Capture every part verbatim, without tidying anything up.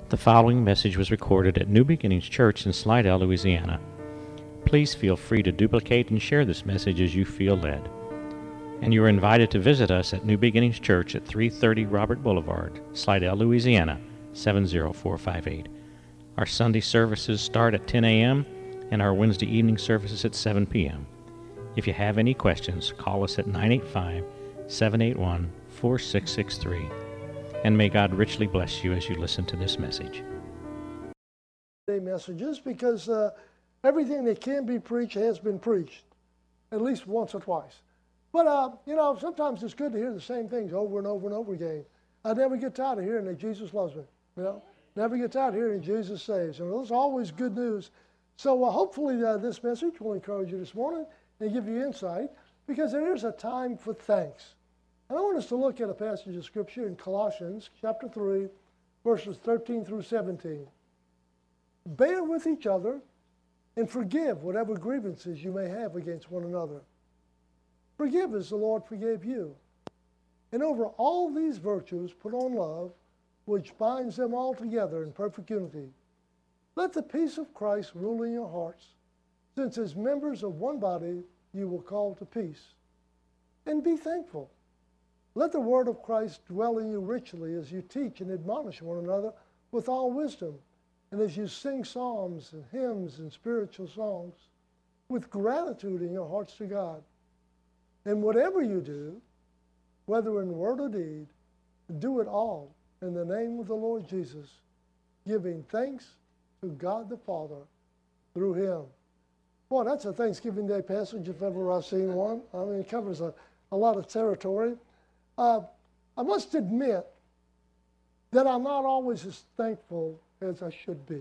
The following message was recorded at New Beginnings Church in Slidell, Louisiana. Please feel free to duplicate and share this message as you feel led. And you are invited to visit us at New Beginnings Church at three thirty Robert Boulevard, Slidell, Louisiana, seven zero four five eight. Our Sunday services start at ten a.m. and our Wednesday evening services at seven p.m. If you have any questions, call us at nine eight five, seven eight one, four six six three. And may God richly bless you as you listen to this message. Messages because uh, everything that can be preached has been preached, at least once or twice. But, uh, you know, sometimes it's good to hear the same things over and over and over again. I never get tired of hearing that Jesus loves me, you know. Never get tired of hearing Jesus saves. And it's always good news. So uh, hopefully uh, this message will encourage you this morning and give you insight, because there is a time for thanks. And I want us to look at a passage of Scripture in Colossians chapter three, verses thirteen through seventeen. Bear with each other and forgive whatever grievances you may have against one another. Forgive as the Lord forgave you. And over all these virtues put on love, which binds them all together in perfect unity. Let the peace of Christ rule in your hearts, since as members of one body you were called to peace. And be thankful. Let the word of Christ dwell in you richly as you teach and admonish one another with all wisdom, and as you sing psalms and hymns and spiritual songs with gratitude in your hearts to God. And whatever you do, whether in word or deed, do it all in the name of the Lord Jesus, giving thanks to God the Father through him. Boy, that's a Thanksgiving Day passage if ever I've seen one. I mean, it covers a, a lot of territory. Uh, I must admit that I'm not always as thankful as I should be.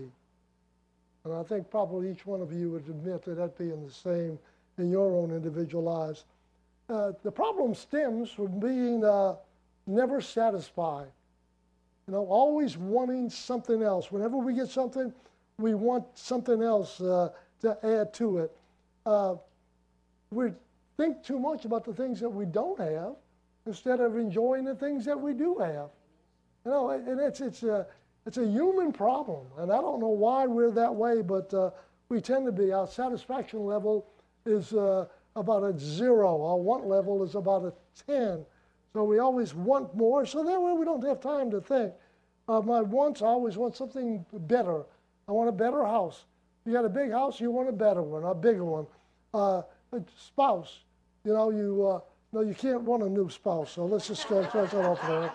And I think probably each one of you would admit that that being the same in your own individual lives. Uh, the problem stems from being uh, never satisfied. You know, always wanting something else. Whenever we get something, we want something else uh, to add to it. Uh, we think too much about the things that we don't have, instead of enjoying the things that we do have. You know, and it's, it's, a, it's a human problem. And I don't know why we're that way, but uh, we tend to be. Our satisfaction level is uh, about a zero. Our want level is about a ten. So we always want more, so that way we don't have time to think. Uh, my wants, I always want something better. I want a better house. You got a big house, you want a better one, a bigger one. Uh, a spouse, you know, you... Uh, No, you can't want a new spouse, so let's just go start that off there.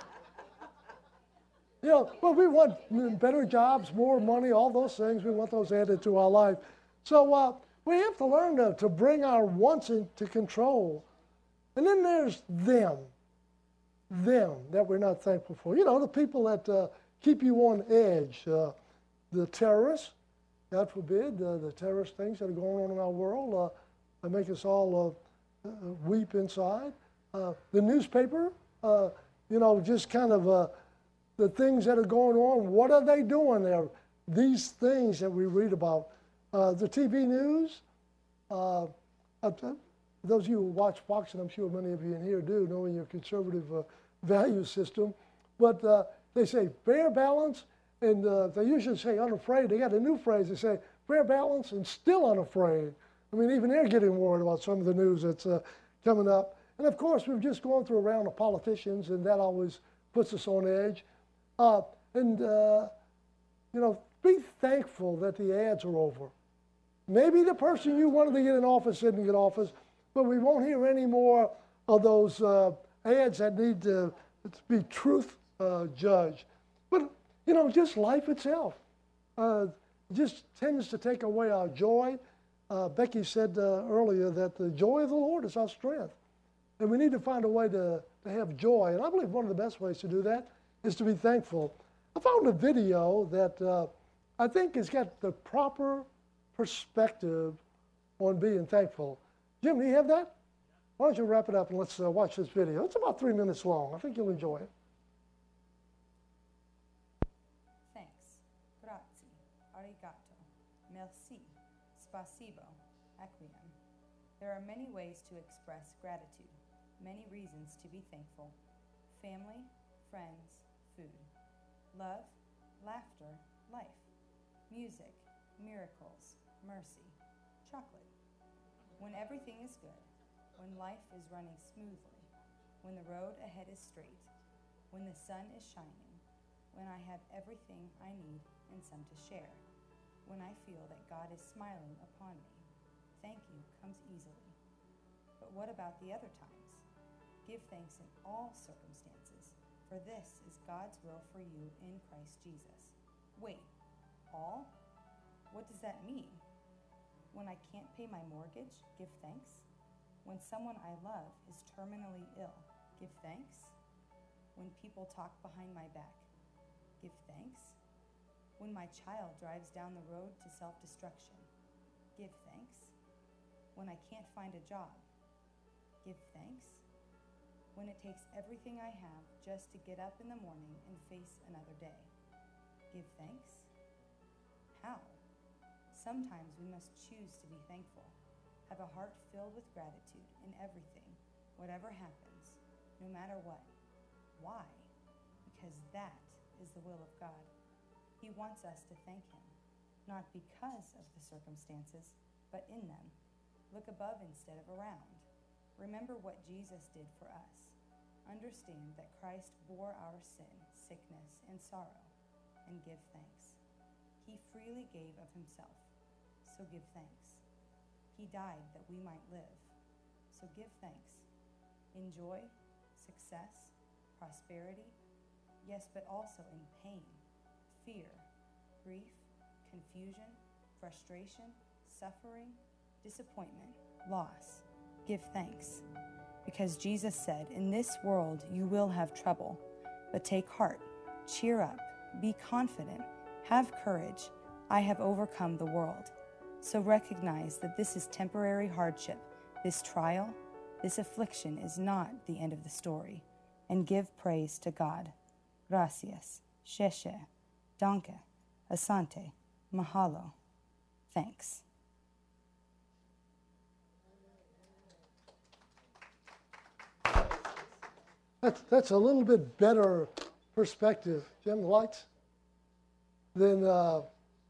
You know, well, we want better jobs, more money, all those things. We want those added to our life. So uh, we have to learn to, to bring our wants into control. And then there's them, them that we're not thankful for. You know, the people that uh, keep you on edge, uh, the terrorists, God forbid, uh, the terrorist things that are going on in our world uh, that make us all... Uh, Uh, weep inside. Uh, the newspaper, uh, you know, just kind of uh, the things that are going on. What are they doing there? These things that we read about. Uh, the T V news, uh, uh, those of you who watch Fox, and I'm sure many of you in here do, knowing your conservative uh, value system, but uh, they say fair balance, and uh, they usually say unafraid. They got a new phrase. They say fair balance and still unafraid. I mean, even they're getting worried about some of the news that's uh, coming up. And of course, we've just gone through a round of politicians, and that always puts us on edge. Uh, and, uh, you know, be thankful that the ads are over. Maybe the person you wanted to get in office didn't get office, but we won't hear any more of those uh, ads that need to, to be truth uh, judged. But, you know, just life itself uh, just tends to take away our joy. Uh, Becky said uh, earlier that the joy of the Lord is our strength. And we need to find a way to, to have joy. And I believe one of the best ways to do that is to be thankful. I found a video that uh, I think has got the proper perspective on being thankful. Jim, do you have that? Why don't you wrap it up and let's uh, watch this video. It's about three minutes long. I think you'll enjoy it. Thanks. Grazie. Arigato. Merci. Spasibo, Acquiescem. There are many ways to express gratitude, many reasons to be thankful. Family, friends, food. Love, laughter, life, music, miracles, mercy, chocolate. When everything is good, when life is running smoothly, when the road ahead is straight, when the sun is shining, when I have everything I need and some to share, when I feel that God is smiling upon me, thank you comes easily. But what about the other times? Give thanks in all circumstances, for this is God's will for you in Christ Jesus. Wait, all? What does that mean? When I can't pay my mortgage, give thanks? When someone I love is terminally ill, give thanks? When people talk behind my back, give thanks? When my child drives down the road to self-destruction, give thanks? When I can't find a job, give thanks? When it takes everything I have just to get up in the morning and face another day, give thanks? How? Sometimes we must choose to be thankful. Have a heart filled with gratitude in everything, whatever happens, no matter what. Why? Because that is the will of God. He wants us to thank Him, not because of the circumstances, but in them. Look above instead of around. Remember what Jesus did for us. Understand that Christ bore our sin, sickness, and sorrow, and give thanks. He freely gave of Himself, so give thanks. He died that we might live, so give thanks. In joy, success, prosperity, yes, but also in pain, fear, grief, confusion, frustration, suffering, disappointment, loss. Give thanks. Because Jesus said, in this world you will have trouble, but take heart, cheer up, be confident, have courage. I have overcome the world. So recognize that this is temporary hardship, this trial, this affliction is not the end of the story, and give praise to God. Gracias, sheshe, danke, asante, mahalo. Thanks. That's, that's a little bit better perspective, Jim, the lights, than, uh,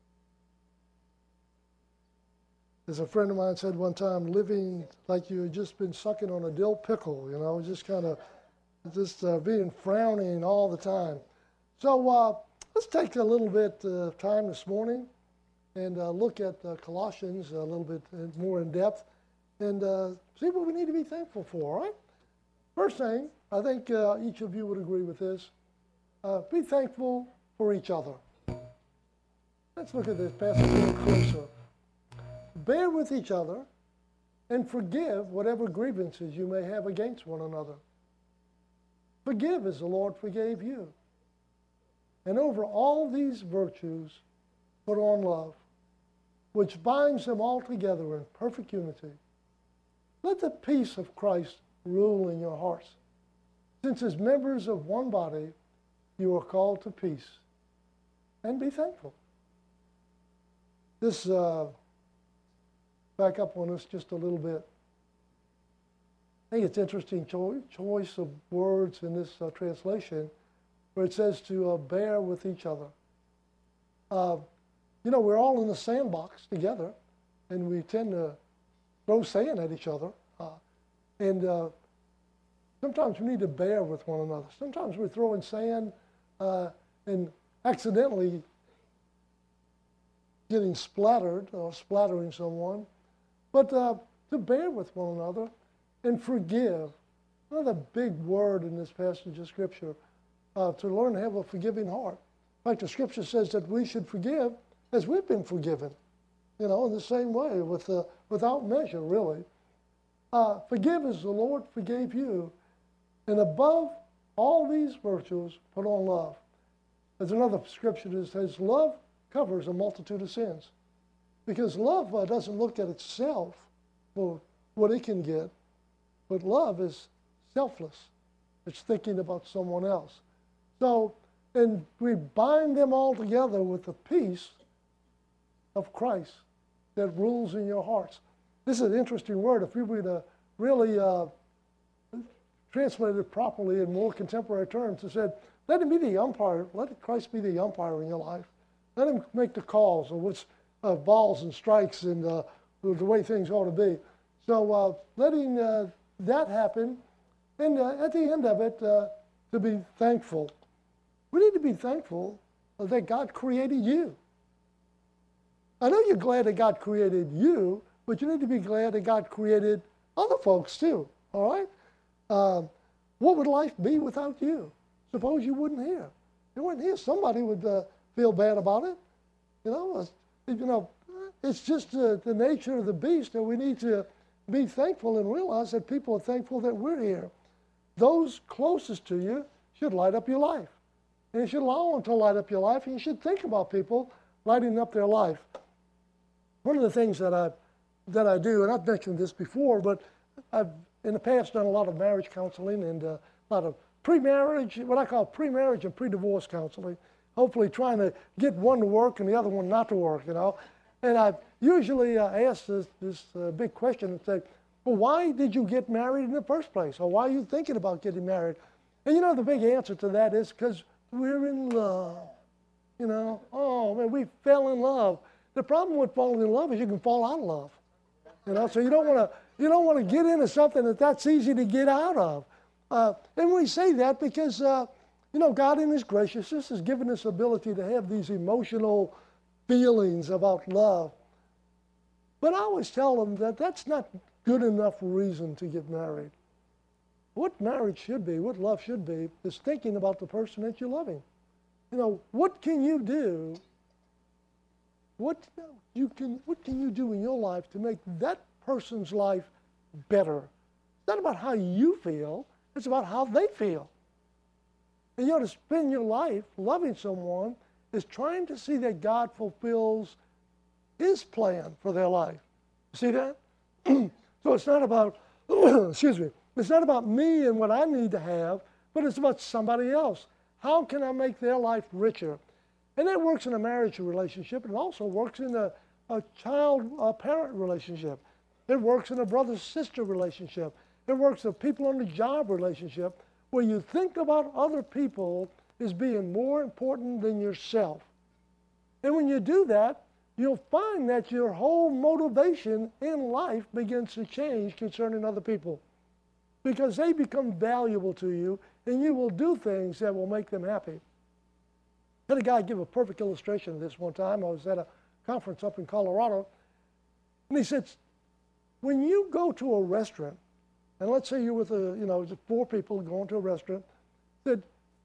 as a friend of mine said one time, living like you had just been sucking on a dill pickle, you know, just kind of just uh, being frowning all the time. So uh, let's take a little bit of uh, time this morning and uh, look at uh, Colossians a little bit more in depth and uh, see what we need to be thankful for, all right? First thing, I think uh, each of you would agree with this. Uh, be thankful for each other. Let's look at this passage a little closer. Bear with each other and forgive whatever grievances you may have against one another. Forgive as the Lord forgave you. And over all these virtues, put on love, which binds them all together in perfect unity. Let the peace of Christ rule in your hearts. Since as members of one body, you are called to peace. And be thankful. This, uh, back up on this just a little bit. I think it's interesting cho- choice of words in this uh, translation where it says to uh, bear with each other. Uh, you know, we're all in the sandbox together, and we tend to throw sand at each other. Uh, and uh, sometimes we need to bear with one another. Sometimes we're throwing sand uh, and accidentally getting splattered or splattering someone. But uh, to bear with one another and forgive. Another big word in this passage of Scripture, uh, to learn to have a forgiving heart. In fact, the Scripture says that we should forgive as we've been forgiven. You know, in the same way, with uh, without measure, really. Uh, forgive as the Lord forgave you. And above all these virtues, put on love. There's another Scripture that says, love covers a multitude of sins. Because love uh, doesn't look at itself for what it can get, but love is selfless. It's thinking about someone else. So, and we bind them all together with the peace of Christ that rules in your hearts. This is an interesting word. If we were to really uh, translate it properly in more contemporary terms, it said, let him be the umpire. Let Christ be the umpire in your life. Let him make the calls of what's uh, balls and strikes and uh, the way things ought to be. So uh, letting uh, that happen, and uh, at the end of it, uh, to be thankful. We need to be thankful that God created you. I know you're glad that God created you, but you need to be glad that God created other folks too, all right? Uh, what would life be without you? Suppose you wouldn't here. You weren't here. Somebody would uh, feel bad about it. You know, you know, it's just uh, the nature of the beast that we need to be thankful and realize that people are thankful that we're here. Those closest to you should light up your life. And you should allow them to light up your life, and you should think about people lighting up their life. One of the things that I, that I do, and I've mentioned this before, but I've in the past done a lot of marriage counseling and uh, a lot of pre-marriage, what I call pre-marriage and pre-divorce counseling, hopefully trying to get one to work and the other one not to work, you know. And I usually uh, ask this, this uh, big question and say, well, why did you get married in the first place? Or why are you thinking about getting married? And you know, the big answer to that is because we're in love. You know, oh, man, we fell in love. The problem with falling in love is you can fall out of love. You know, so you don't want to you don't want to get into something that that's easy to get out of. Uh, and we say that because, uh, you know, God in His graciousness has given us the ability to have these emotional feelings about love. But I always tell them that that's not good enough reason to get married. What marriage should be, what love should be, is thinking about the person that you're loving. You know, what can you do? What you can, what can you do in your life to make that person's life better? It's not about how you feel, it's about how they feel. And you ought to spend your life loving someone is trying to see that God fulfills His plan for their life. See that? So it's not about, excuse me, it's not about me and what I need to have, but it's about somebody else. How can I make their life richer? And that works in a marriage relationship. It also works in a, a child-parent relationship. It works in a brother-sister relationship. It works in a people on the job relationship, where you think about other people as being more important than yourself. And when you do that, you'll find that your whole motivation in life begins to change concerning other people, because they become valuable to you, and you will do things that will make them happy. I had a guy give a perfect illustration of this one time. I was at a conference up in Colorado, and he said, when you go to a restaurant, and let's say you're with a, you know, four people going to a restaurant, that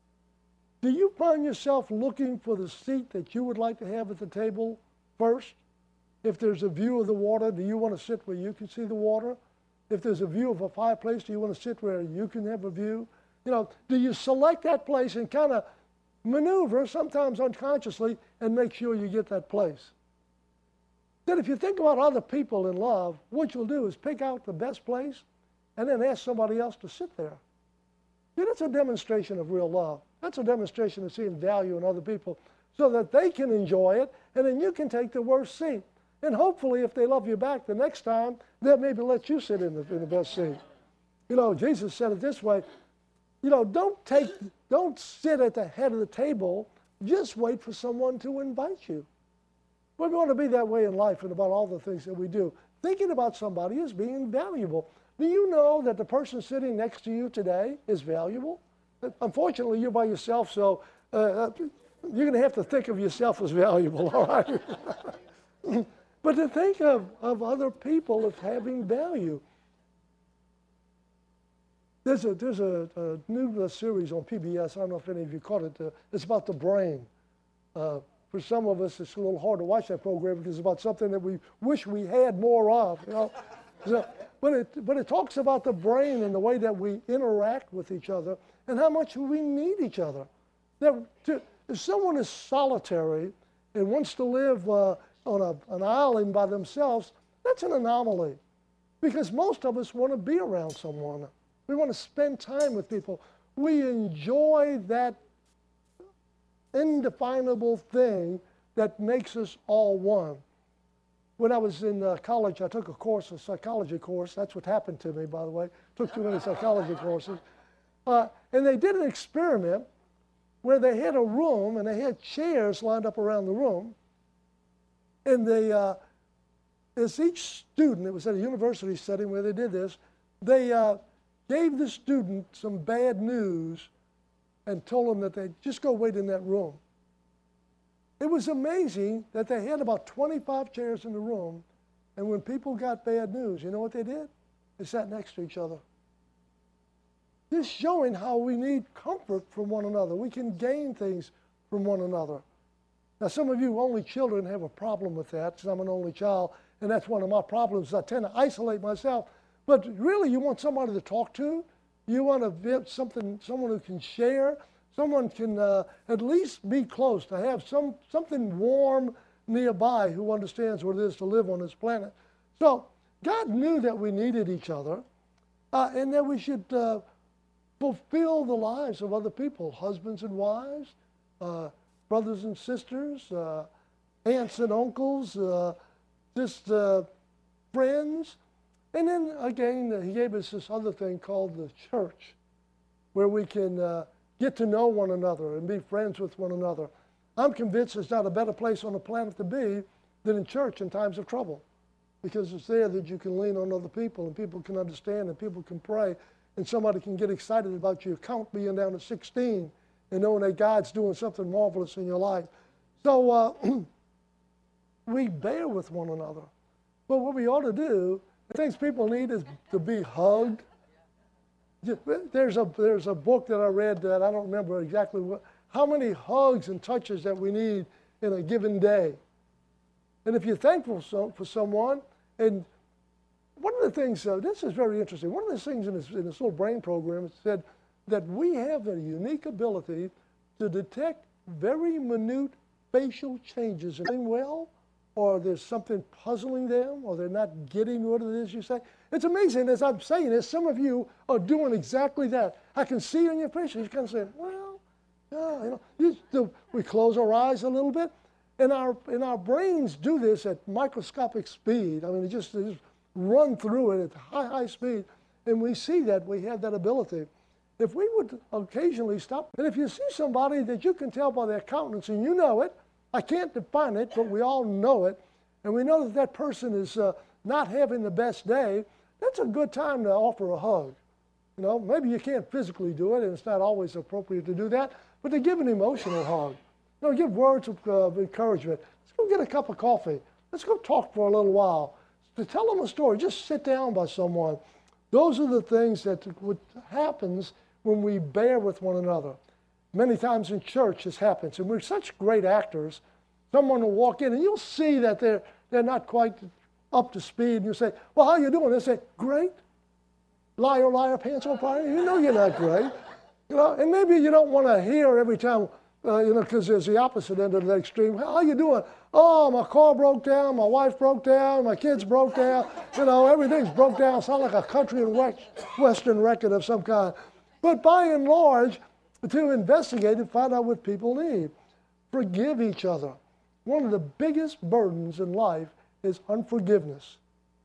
do you find yourself looking for the seat that you would like to have at the table first? If there's a view of the water, do you want to sit where you can see the water? If there's a view of a fireplace, do you want to sit where you can have a view? You know, do you select that place and kind of maneuver, sometimes unconsciously, and make sure you get that place? Then if you think about other people in love, what you'll do is pick out the best place and then ask somebody else to sit there. See, that's a demonstration of real love. That's a demonstration of seeing value in other people so that they can enjoy it, and then you can take the worst seat. And hopefully, if they love you back the next time, they'll maybe let you sit in the, in the best seat. You know, Jesus said it this way, you know, don't take, don't sit at the head of the table, just wait for someone to invite you. We want to be that way in life and about all the things that we do. Thinking about somebody as being valuable. Do you know that the person sitting next to you today is valuable? Unfortunately, you're by yourself, so uh, you're going to have to think of yourself as valuable, all right? But to think of, of other people as having value. There's a, there's a, a new uh, series on P B S. I don't know if any of you caught it. Uh, it's about the brain. Uh, for some of us, it's a little hard to watch that program because it's about something that we wish we had more of. You know? So, but, it, but it talks about the brain and the way that we interact with each other and how much we need each other. That to, if someone is solitary and wants to live uh, on a, an island by themselves, that's an anomaly, because most of us want to be around someone. We want to spend time with people. We enjoy that indefinable thing that makes us all one. When I was in uh, college, I took a course, a psychology course. That's what happened to me, by the way. Took too many psychology courses. Uh, and they did an experiment where they had a room and they had chairs lined up around the room. And they, uh, as each student, it was at a university setting where they did this, they uh, gave the student some bad news and told them that they'd just go wait in that room. It was amazing that they had about twenty-five chairs in the room, and when people got bad news, you know what they did? They sat next to each other. This showing how we need comfort from one another. We can gain things from one another. Now, some of you only children have a problem with that, because I'm an only child, and that's one of my problems. I tend to isolate myself. But really, you want somebody to talk to. You want to have something, someone who can share. Someone can uh, at least be close, to have some something warm nearby who understands what it is to live on this planet. So God knew that we needed each other, uh, and that we should uh, fulfill the lives of other people, husbands and wives, uh, brothers and sisters, uh, aunts and uncles, uh, just uh, friends. And then again, uh, he gave us this other thing called the church, where we can uh, get to know one another and be friends with one another. I'm convinced there's not a better place on the planet to be than in church in times of trouble, because it's there that you can lean on other people, and people can understand, and people can pray, and somebody can get excited about your account being down to sixteen and knowing that God's doing something marvelous in your life. So uh, we bear with one another. But what we ought to do, the things people need is to be hugged. There's a, there's a book that I read that I don't remember exactly what, how many hugs and touches that we need in a given day. And if you're thankful so, for someone, and one of the things, uh, this is very interesting, one of the things in this, in this little brain program, it said that we have a unique ability to detect very minute facial changes. Are they doing well, or there's something puzzling them, or they're not getting what it is you say? It's amazing, as I'm saying this, some of you are doing exactly that. I can see on your face, you're kind of saying, well, yeah, you know, you, the, we close our eyes a little bit, and our, and our brains do this at microscopic speed. I mean, it just, they just run through it at high, high speed, and we see that we have that ability. If we would occasionally stop, and if you see somebody that you can tell by their countenance, and you know it, I can't define it, but we all know it, and we know that that person is uh, not having the best day, that's a good time to offer a hug. You know, maybe you can't physically do it, and it's not always appropriate to do that, but to give an emotional hug. You know, give words of, uh, of encouragement. Let's go get a cup of coffee. Let's go talk for a little while. To tell them a story, just sit down by someone. Those are the things that what happens when we bear with one another. Many times in church this happens, and we're such great actors. Someone will walk in, and you'll see that they're, they're not quite up to speed, and you say, well, how you doing? They say, great. Liar, liar, pants on fire. You know you're not great. You know, and maybe you don't want to hear every time, uh, you know, because there's the opposite end of the extreme. How you doing? Oh, my car broke down, my wife broke down, my kids broke down. You know, everything's broke down. Sound like a country and western record of some kind. But by and large, to investigate and find out what people need. Forgive each other. One of the biggest burdens in life is unforgiveness.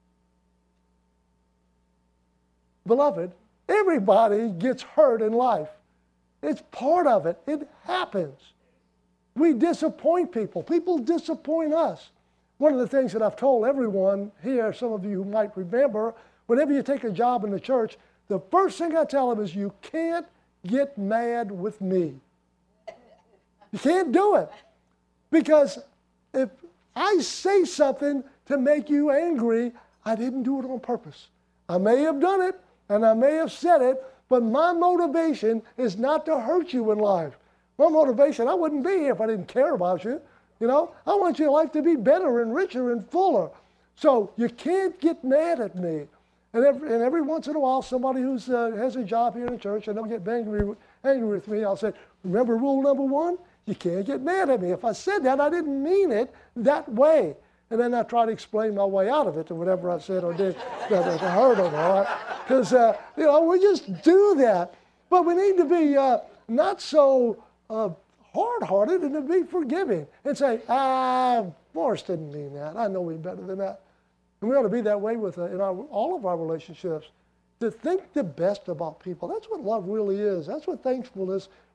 Beloved, everybody gets hurt in life. It's part of it. It happens. We disappoint people. People disappoint us. One of the things that I've told everyone here, some of you who might remember, whenever you take a job in the church, the first thing I tell them is you can't get mad with me. You can't do it. Because if I say something to make you angry, I didn't do it on purpose. I may have done it, and I may have said it, but my motivation is not to hurt you in life. My motivation, I wouldn't be here if I didn't care about you. You know, I want your life to be better and richer and fuller. So you can't get mad at me. And every, and every once in a while, somebody who uh, has a job here in the church, and they'll get angry, angry with me, I'll say, remember rule number one? You can't get mad at me. If I said that, I didn't mean it that way. And then I try to explain my way out of it to whatever I said or did that, that hurt them, all right? Because, uh, you know, we just do that. But we need to be uh, not so uh, hard-hearted and to be forgiving and say, ah, Morris didn't mean that. I know we're better than that. And we ought to be that way with uh, in our, all of our relationships, to think the best about people. That's what love really is. That's what thankfulness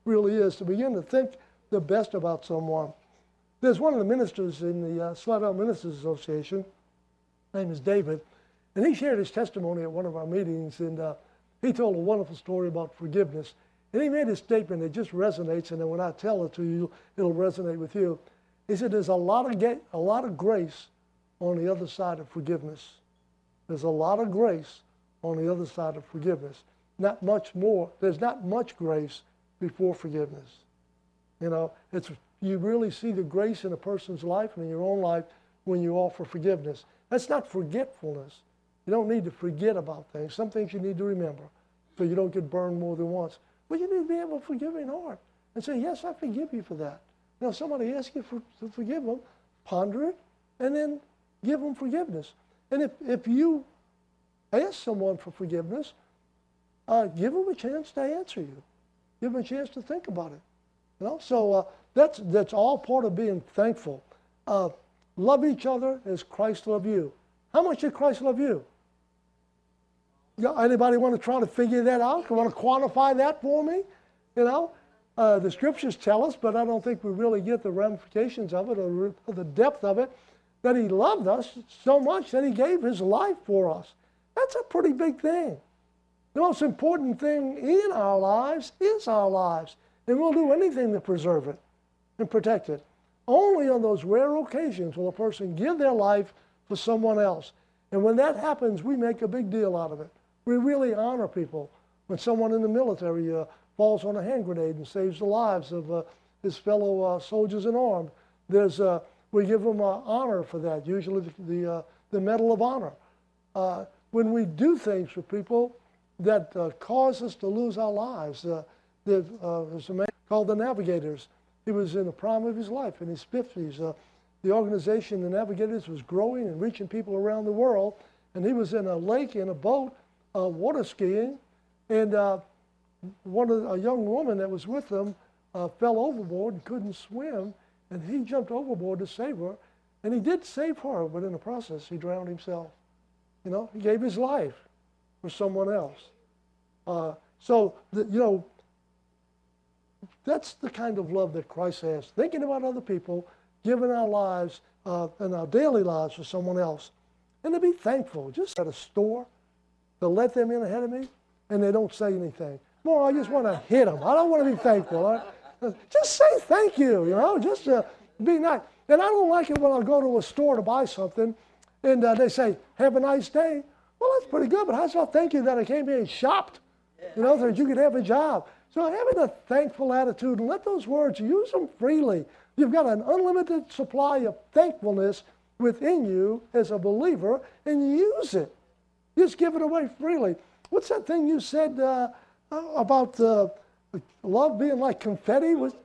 really is, to begin to think the best about someone. There's one of the ministers in the uh, Slidell Ministers Association, his name is David, and he shared his testimony at one of our meetings, and uh, he told a wonderful story about forgiveness. And he made a statement that just resonates, and then when I tell it to you, it'll resonate with you. He said, there's a lot of ga- a lot of grace on the other side of forgiveness. There's a lot of grace on the other side of forgiveness. Not much more. There's not much grace before forgiveness. You know, it's you really see the grace in a person's life and in your own life when you offer forgiveness. That's not forgetfulness. You don't need to forget about things. Some things you need to remember so you don't get burned more than once. But you need to be able to forgive in heart and say, yes, I forgive you for that. You know, somebody asks you for, to forgive them, ponder it, and then give them forgiveness. And if, if you ask someone for forgiveness, uh, give them a chance to answer you. Give them a chance to think about it. You know, so uh, that's, that's all part of being thankful. Uh, love each other as Christ loved you. How much did Christ love you? You know, anybody want to try to figure that out? You want to quantify that for me? You know, uh, the scriptures tell us, but I don't think we really get the ramifications of it or, or the depth of it, that he loved us so much that he gave his life for us. That's a pretty big thing. The most important thing in our lives is our lives, and we'll do anything to preserve it and protect it. Only on those rare occasions will a person give their life for someone else. And when that happens, we make a big deal out of it. We really honor people. When someone in the military uh, falls on a hand grenade and saves the lives of uh, his fellow uh, soldiers in arms, there's, uh, we give them uh, honor for that, usually the, the, uh, the Medal of Honor. Uh, when we do things for people that uh, cause us to lose our lives, uh, there, uh, there's a man called the Navigators. He was in the prime of his life, in his fifties. Uh, the organization, the Navigators, was growing and reaching people around the world, and he was in a lake in a boat, uh, water skiing, and uh, one of the, a young woman that was with him uh, fell overboard and couldn't swim, and he jumped overboard to save her, and he did save her, but in the process, he drowned himself. You know, he gave his life for someone else. Uh, so, the, you know, that's the kind of love that Christ has. Thinking about other people, giving our lives uh, and our daily lives for someone else. And to be thankful. Just at a store, to let them in ahead of me, and they don't say anything. More, I just want to hit them. I don't want to be thankful. I, just say thank you, you know, just uh, be nice. And I don't like it when I go to a store to buy something, and uh, they say, have a nice day. Well, that's pretty good, but I just want to thank you that I came here and shopped, you know, so that you could have a job. So having a thankful attitude, and let those words, use them freely. You've got an unlimited supply of thankfulness within you as a believer, and use it. Just give it away freely. What's that thing you said uh, about uh, love being like confetti? Was,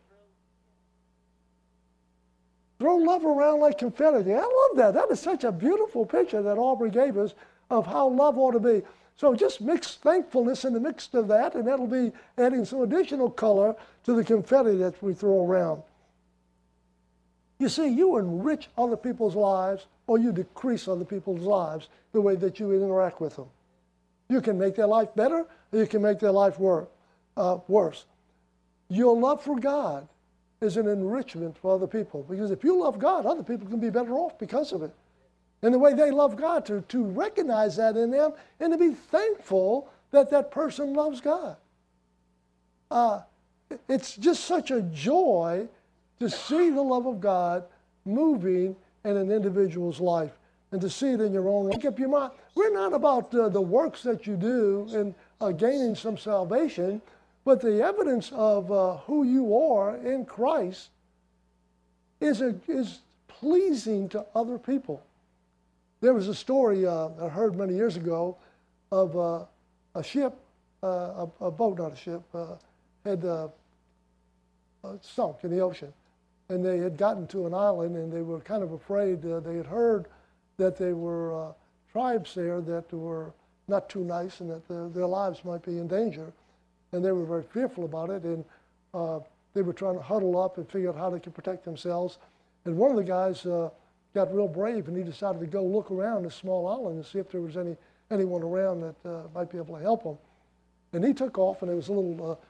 throw love around like confetti. I love that. That is such a beautiful picture that Aubrey gave us of how love ought to be. So just mix thankfulness in the mix of that, and that'll be adding some additional color to the confetti that we throw around. You see, you enrich other people's lives, or you decrease other people's lives the way that you interact with them. You can make their life better, or you can make their life work, uh, worse. Your love for God is an enrichment for other people, because if you love God, other people can be better off because of it. And the way they love God, to, to recognize that in them and to be thankful that that person loves God. Uh, it's just such a joy to see the love of God moving in an individual's life and to see it in your own life. Make up your mind. We're not about uh, the works that you do and uh, gaining some salvation, but the evidence of uh, who you are in Christ is, a, is pleasing to other people. There was a story uh, I heard many years ago of uh, a ship, uh, a, a boat, not a ship, uh, had uh, uh, sunk in the ocean. And they had gotten to an island, and they were kind of afraid. Uh, they had heard that there were uh, tribes there that were not too nice and that the, their lives might be in danger. And they were very fearful about it, and uh, they were trying to huddle up and figure out how they could protect themselves. And one of the guys uh, got real brave, and he decided to go look around this small island and see if there was any anyone around that uh, might be able to help him. And he took off, and there was a little uh,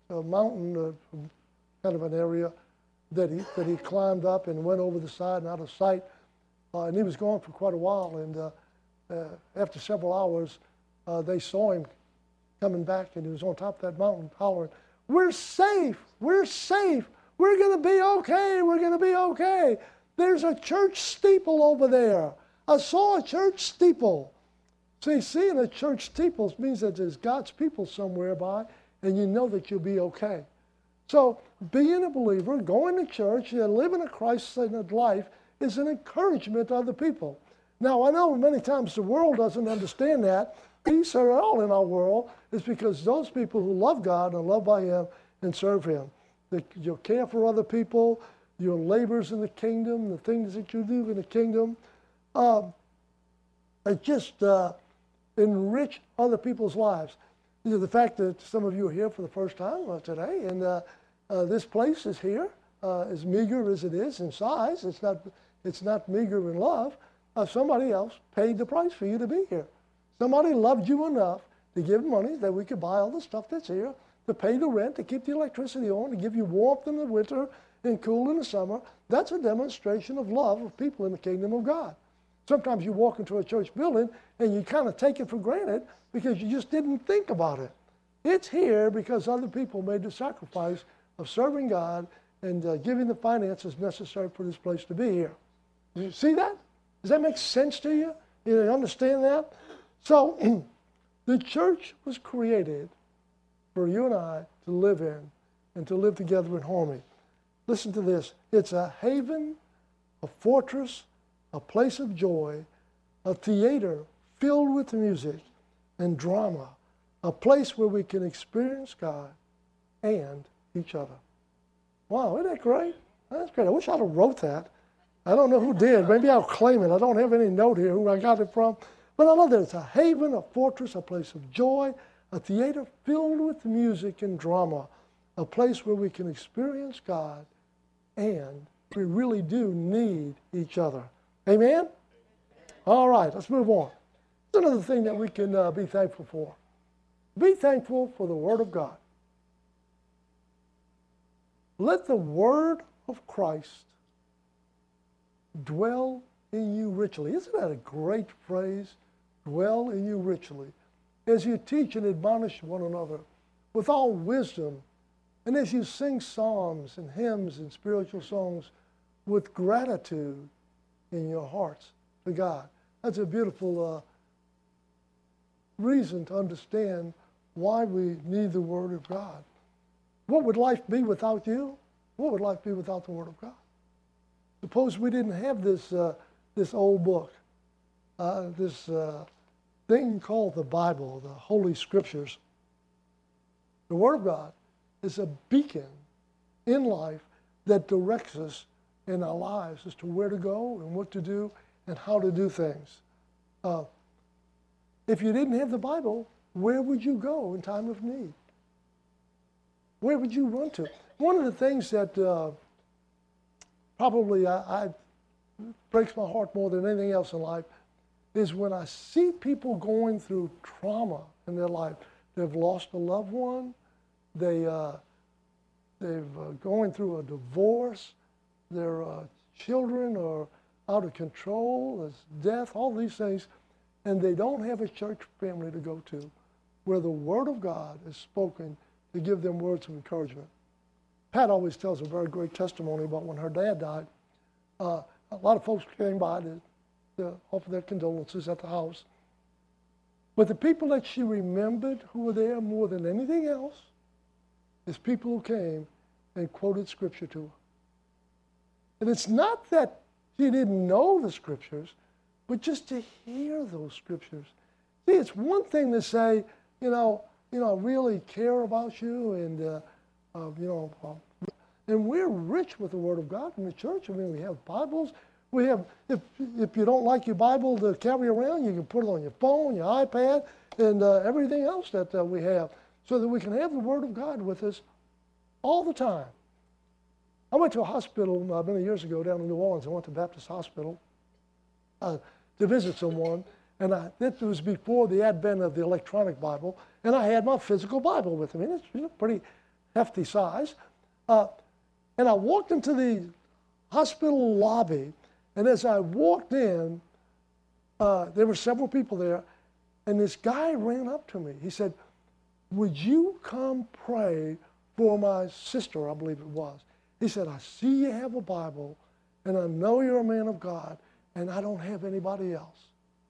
a mountain, uh, kind of an area that he that he climbed up and went over the side and out of sight. Uh, and he was gone for quite a while. And uh, uh, after several hours, uh, they saw him coming back, and he was on top of that mountain hollering, "We're safe! We're safe! We're going to be okay! We're going to be okay! There's a church steeple over there. I saw a church steeple." See, seeing a church steeple means that there's God's people somewhere by, and you know that you'll be okay. So being a believer, going to church, and living a Christ-centered life is an encouragement to other people. Now, I know many times the world doesn't understand that. Peace are all in our world is because those people who love God and love by Him and serve Him. That you'll care for other people, your labors in the kingdom, the things that you do in the kingdom. Um, it just uh, enrich other people's lives. You know, the fact that some of you are here for the first time uh, today, and uh, uh, this place is here, uh, as meager as it is in size. It's not, it's not meager in love. Uh, somebody else paid the price for you to be here. Somebody loved you enough to give money that we could buy all the stuff that's here, to pay the rent, to keep the electricity on, to give you warmth in the winter and cool in the summer. That's a demonstration of love of people in the kingdom of God. Sometimes you walk into a church building and you kind of take it for granted because you just didn't think about it. It's here because other people made the sacrifice of serving God and uh, giving the finances necessary for this place to be here. You see that? Does that make sense to you? You understand that? So the church was created for you and I to live in and to live together in harmony. Listen to this. It's a haven, a fortress, a place of joy, a theater filled with music and drama, a place where we can experience God and each other. Wow, isn't that great? That's great. I wish I'd have wrote that. I don't know who did. Maybe I'll claim it. I don't have any note here who I got it from. But I love that it's a haven, a fortress, a place of joy, a theater filled with music and drama, a place where we can experience God, and we really do need each other. Amen? All right, let's move on. There's another thing that we can uh, be thankful for. Be thankful for the Word of God. Let the Word of Christ dwell in you richly. Isn't that a great phrase? Dwell in you richly. As you teach and admonish one another with all wisdom, and as you sing psalms and hymns and spiritual songs with gratitude in your hearts to God. That's a beautiful uh, reason to understand why we need the Word of God. What would life be without you? What would life be without the Word of God? Suppose we didn't have this, uh, this old book, uh, this uh, thing called the Bible, the Holy Scriptures. The Word of God is a beacon in life that directs us in our lives as to where to go and what to do and how to do things. Uh, if you didn't have the Bible, where would you go in time of need? Where would you run to? One of the things that uh, probably I, I breaks my heart more than anything else in life is when I see people going through trauma in their life. They've lost a loved one. They, uh, they've uh, going through a divorce. Their uh, children are out of control. There's death, all these things. And they don't have a church family to go to where the Word of God is spoken to give them words of encouragement. Pat always tells a very great testimony about when her dad died. Uh, a lot of folks came by to, to offer their condolences at the house. But the people that she remembered who were there more than anything else is people who came and quoted Scripture to her. And it's not that she didn't know the Scriptures, but just to hear those Scriptures. See, it's one thing to say, you know, you know, I really care about you, and uh, uh, you know, uh, and we're rich with the Word of God in the church. I mean, we have Bibles. We have, if if you don't like your Bible to carry around, you can put it on your phone, your iPad, and uh, everything else that uh, we have, so that we can have the Word of God with us all the time. I went to a hospital uh, many years ago down in New Orleans. I went to Baptist Hospital uh, to visit someone, and I, that was before the advent of the electronic Bible, and I had my physical Bible with me. And it's you know, pretty, hefty size. Uh, and I walked into the hospital lobby, and as I walked in, uh, there were several people there, and this guy ran up to me. He said, "Would you come pray for my sister?" I believe it was. He said, "I see you have a Bible, and I know you're a man of God, and I don't have anybody else."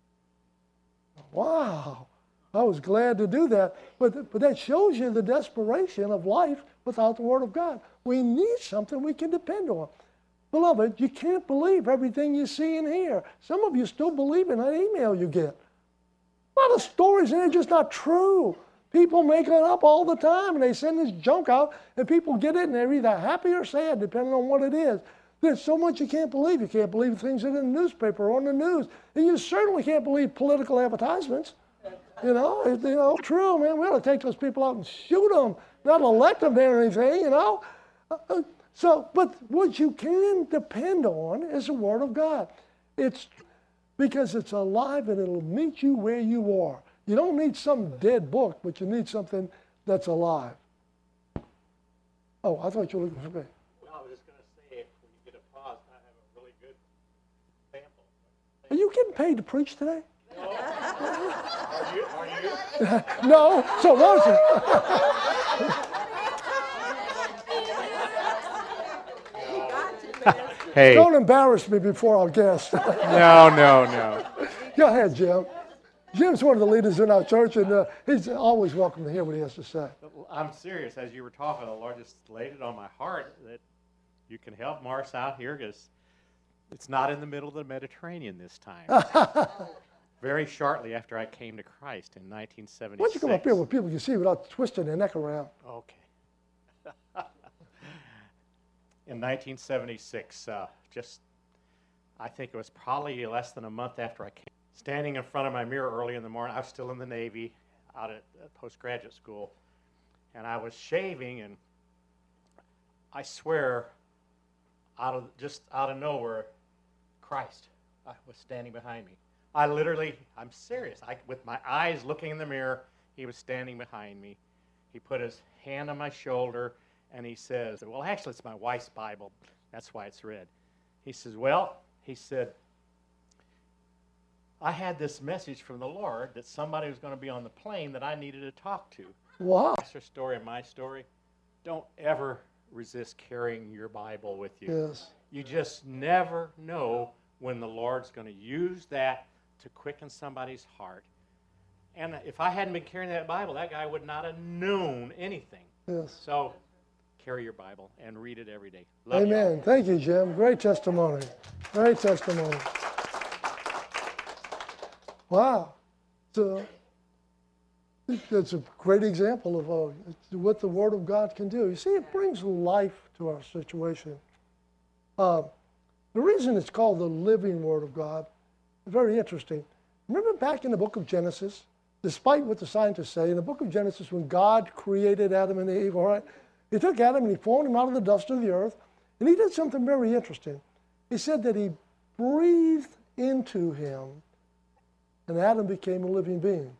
Wow. I was glad to do that. But, but that shows you the desperation of life without the Word of God. We need something we can depend on. Beloved, you can't believe everything you see and hear. Some of you still believe in that email you get. A lot of stories, and they're just not true. People make it up all the time, and they send this junk out, and people get it, and they're either happy or sad, depending on what it is. There's so much you can't believe. You can't believe things that are in the newspaper or on the news. And you certainly can't believe political advertisements. You know, it's, you know, true, man. We ought to take those people out and shoot them, not elect them or anything, you know. Uh, so, but what you can depend on is the Word of God. It's because it's alive and it'll meet you where you are. You don't need some dead book, but you need something that's alive. Oh, I thought you were looking for me. Well, I was just going to say, when you get a pause, I have a really good sample. Are you getting paid to preach today? No. Are you? Are you? No, so was it? Hey. Don't embarrass me before our guest. No, no, no. Go ahead, Jim. Jim's one of the leaders in our church, and uh, he's always welcome to hear what he has to say. I'm serious. As you were talking, the Lord just laid it on my heart that you can help Mars out here because it's not in the middle of the Mediterranean this time. Very shortly after I came to Christ in nineteen seventy-six. Why don't you come up here where people can see without twisting their neck around? Okay. In nineteen seventy-six, uh, just, I think it was probably less than a month after I came, standing in front of my mirror early in the morning. I was still in the Navy, out at uh, postgraduate school, and I was shaving, and I swear, out of just out of nowhere, Christ uh, was standing behind me. I literally, I'm serious. I, with my eyes looking in the mirror, he was standing behind me. He put his hand on my shoulder, and he says, well, actually, it's my wife's Bible. That's why it's red. He says, well, he said, I had this message from the Lord that somebody was going to be on the plane that I needed to talk to. Wow. That's your story and my story. Don't ever resist carrying your Bible with you. Yes. You just never know when the Lord's going to use that to quicken somebody's heart. And if I hadn't been carrying that Bible, that guy would not have known anything. Yes. So carry your Bible and read it every day. Love Amen. y'all. Thank you, Jim. Great testimony. Great testimony. Wow. So that's a great example of uh, what the Word of God can do. You see, it brings life to our situation. Uh, the reason it's called the living Word of God is very interesting. Remember back in the book of Genesis, despite what the scientists say, in the book of Genesis, when God created Adam and Eve, all right, he took Adam and he formed him out of the dust of the earth, and he did something very interesting. He said that he breathed into him, and Adam became a living being.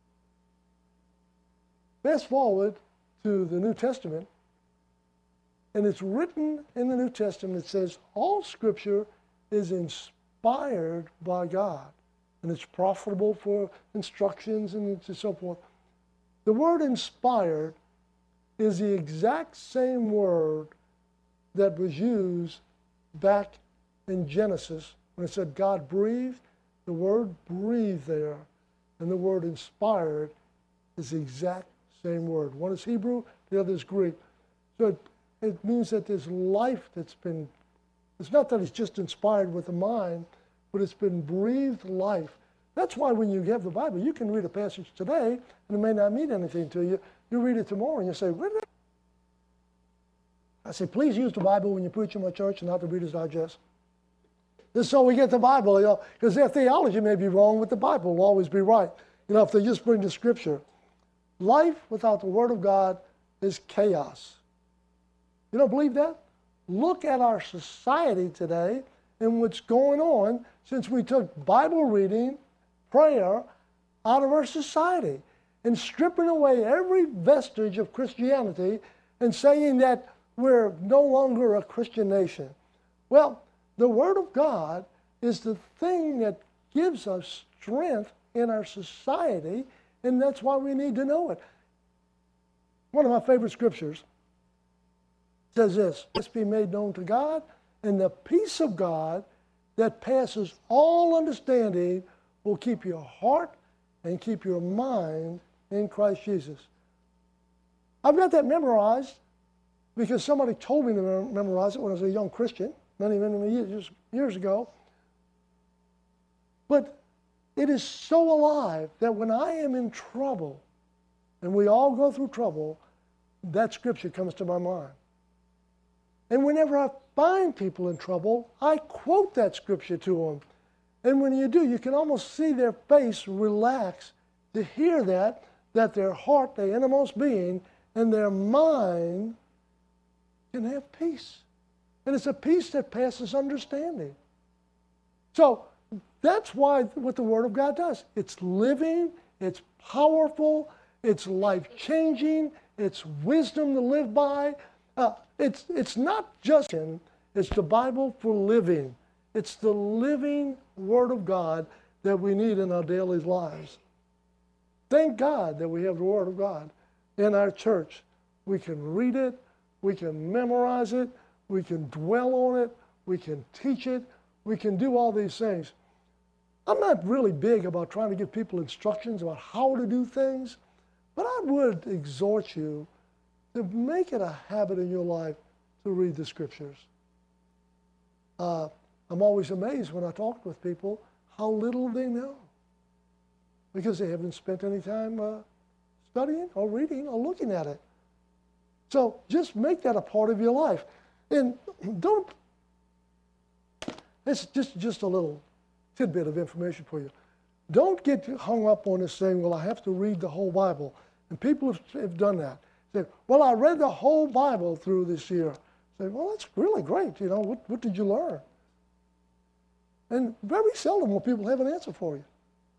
Fast forward to the New Testament, and it's written in the New Testament, it says, all Scripture is inspired by God, and it's profitable for instructions and so forth. The word inspired is the exact same word that was used back in Genesis when it said God breathed. The word breathe there and the word inspired is the exact same word. One is Hebrew, the other is Greek. So it, it means that there's life that's been, it's not that it's just inspired with the mind, but it's been breathed life. That's why when you have the Bible, you can read a passage today, and it may not mean anything to you. You read it tomorrow, and you say, what? I say, please use the Bible when you preach in my church and not the Reader's Digest. This is so we get the Bible, you know, because their theology may be wrong, but the Bible will always be right. You know, if they just bring the Scripture. Life without the Word of God is chaos. You don't believe that? Look at our society today and what's going on since we took Bible reading, prayer, out of our society and stripping away every vestige of Christianity and saying that we're no longer a Christian nation. Well, the Word of God is the thing that gives us strength in our society, and that's why we need to know it. One of my favorite scriptures says this: "Let's be made known to God, and the peace of God that passes all understanding will keep your heart and keep your mind in Christ Jesus." I've got that memorized because somebody told me to memorize it when I was a young Christian, many, many, many years, years ago. But it is so alive that when I am in trouble, and we all go through trouble, that scripture comes to my mind. And whenever I find people in trouble, I quote that scripture to them. And when you do, you can almost see their face relax to hear that, that their heart, their innermost being, and their mind can have peace. And it's a peace that passes understanding. So that's why what the Word of God does. It's living, it's powerful, it's life-changing, it's wisdom to live by. Uh, it's, it's not just, it's the Bible for living. It's the living Word of God that we need in our daily lives. Thank God that we have the Word of God in our church. We can read it, we can memorize it, we can dwell on it, we can teach it, we can do all these things. I'm not really big about trying to give people instructions about how to do things, but I would exhort you to make it a habit in your life to read the Scriptures. Uh, I'm always amazed when I talk with people how little they know, because they haven't spent any time uh, studying or reading or looking at it. So just make that a part of your life. And don't, it's just, just a little tidbit of information for you. Don't get hung up on this thing, well, I have to read the whole Bible. And people have, have done that. Say, well, I read the whole Bible through this year. Say, well, that's really great. You know, what, what did you learn? And very seldom will people have an answer for you.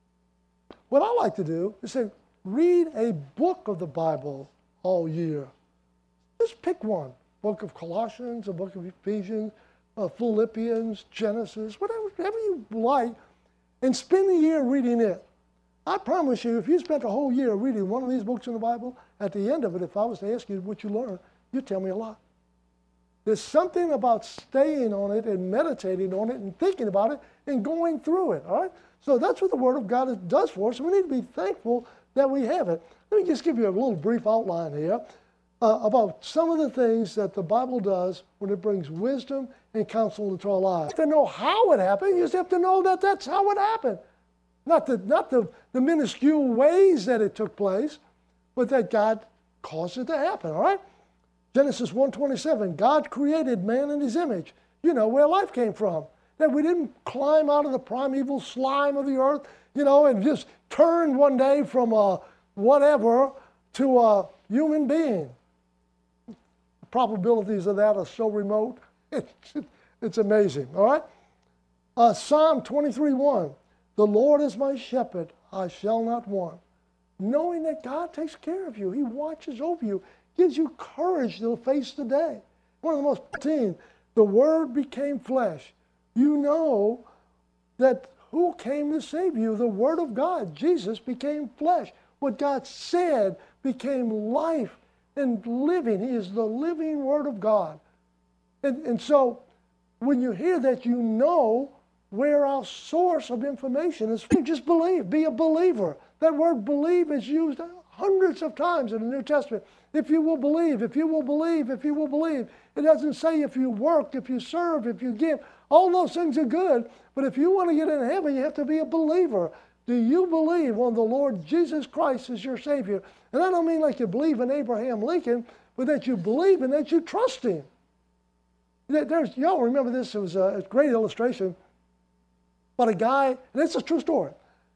What I like to do is say, read a book of the Bible all year. Just pick one. Book of Colossians, a book of Ephesians, uh, Philippians, Genesis, whatever, whatever you like, and spend the year reading it. I promise you, if you spent a whole year reading one of these books in the Bible, at the end of it, if I was to ask you what you learned, you'd tell me a lot. There's something about staying on it and meditating on it and thinking about it and going through it, all right? So that's what the Word of God does for us, and we need to be thankful that we have it. Let me just give you a little brief outline here uh, about some of the things that the Bible does when it brings wisdom and counsel into our lives. You have to know how it happened. You just have to know that that's how it happened. Not the, not the, the minuscule ways that it took place, but that God caused it to happen, all right? Genesis one twenty-seven, God created man in his image. You know where life came from. That we didn't climb out of the primeval slime of the earth, you know, and just turn one day from a whatever to a human being. The probabilities of that are so remote. It's, it's amazing, all right? Uh, Psalm twenty-three one, the Lord is my shepherd, I shall not want. Knowing that God takes care of you. He watches over you. Gives you courage to face the day. One of the most important, the Word became flesh. You know that who came to save you? The Word of God. Jesus became flesh. What God said became life and living. He is the living Word of God. And, and so when you hear that, you know where our source of information is. Just believe. Be a believer. That word believe is used hundreds of times in the New Testament. If you will believe, if you will believe, if you will believe. It doesn't say if you work, if you serve, if you give. All those things are good, but if you want to get in heaven, you have to be a believer. Do you believe on the Lord Jesus Christ as your Savior? And I don't mean like you believe in Abraham Lincoln, but that you believe and that you trust Him. There's, y'all remember this, it was a great illustration about a guy, and it's a true story.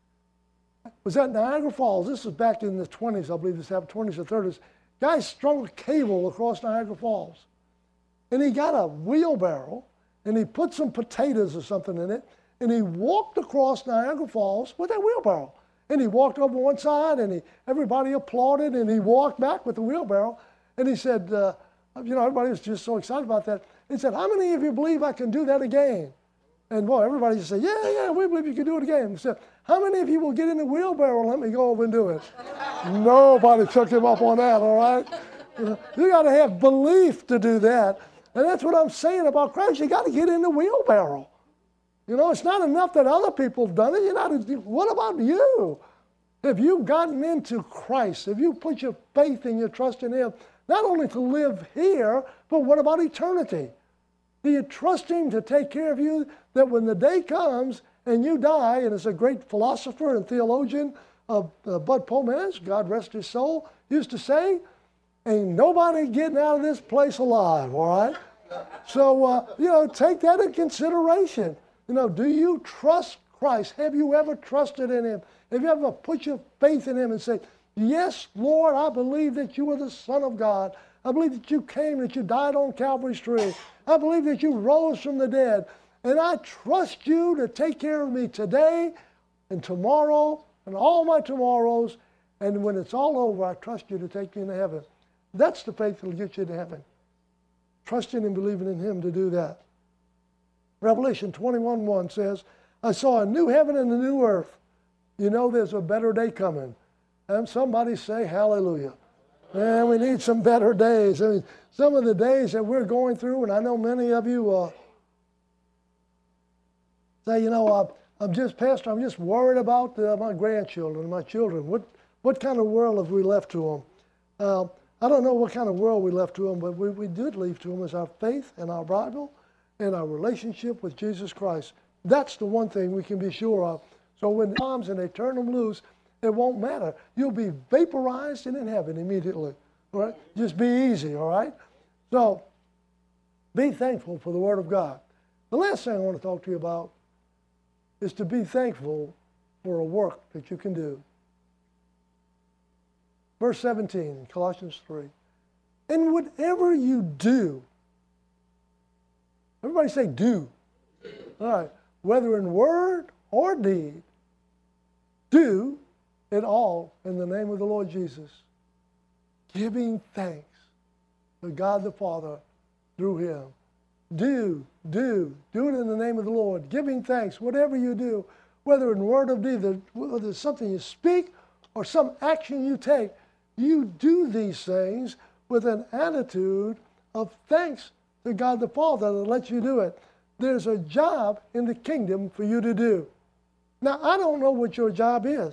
It was at Niagara Falls. This was back in the twenties, I believe this happened, twenties or thirties. Guy strung a cable across Niagara Falls. And he got a wheelbarrow, and he put some potatoes or something in it, and he walked across Niagara Falls with that wheelbarrow. And he walked over one side, and he, everybody applauded, and he walked back with the wheelbarrow. And he said, uh, you know, everybody was just so excited about that. He said, how many of you believe I can do that again? And boy, everybody just said, yeah, yeah, we believe you can do it again. He said, how many of you will get in the wheelbarrow and let me go over and do it? Nobody took him up on that, all right? You got to have belief to do that. And that's what I'm saying about Christ. You got to get in the wheelbarrow. You know, it's not enough that other people have done it. You know, what about you? Have you gotten into Christ? Have you put your faith and your trust in Him, not only to live here, but what about eternity? Do you trust Him to take care of you, that when the day comes and you die, and as a great philosopher and theologian, uh, uh, Bud Pomas, God rest his soul, used to say, ain't nobody getting out of this place alive, all right? So, uh, you know, take that in consideration. You know, do you trust Christ? Have you ever trusted in Him? Have you ever put your faith in Him and say, yes, Lord, I believe that you are the Son of God. I believe that you came, that you died on Calvary's tree. I believe that you rose from the dead. And I trust you to take care of me today and tomorrow and all my tomorrows. And when it's all over, I trust you to take me into heaven. That's the faith that will get you to heaven. Trusting and believing in Him to do that. Revelation twenty-one one says, I saw a new heaven and a new earth. You know there's a better day coming. And somebody say hallelujah. Man, we need some better days. I mean, some of the days that we're going through, and I know many of you uh, say, you know, uh, I'm just, Pastor, I'm just worried about uh, my grandchildren, my children. What, what kind of world have we left to them? Uh, I don't know what kind of world we left to them, but we, we did leave to them is our faith and our Bible and our relationship with Jesus Christ. That's the one thing we can be sure of. So when it comes and they turn them loose, it won't matter. You'll be vaporized and in heaven immediately. All right? Just be easy, all right? So be thankful for the Word of God. The last thing I want to talk to you about is to be thankful for a work that you can do. Verse seventeen, Colossians three. And whatever you do, everybody say do. All right. Whether in word or deed, do it all in the name of the Lord Jesus, giving thanks to God the Father through Him. Do, do, do it in the name of the Lord, giving thanks, whatever you do, whether in word or deed, whether it's something you speak or some action you take, you do these things with an attitude of thanks to God the Father that lets you do it. There's a job in the kingdom for you to do. Now, I don't know what your job is.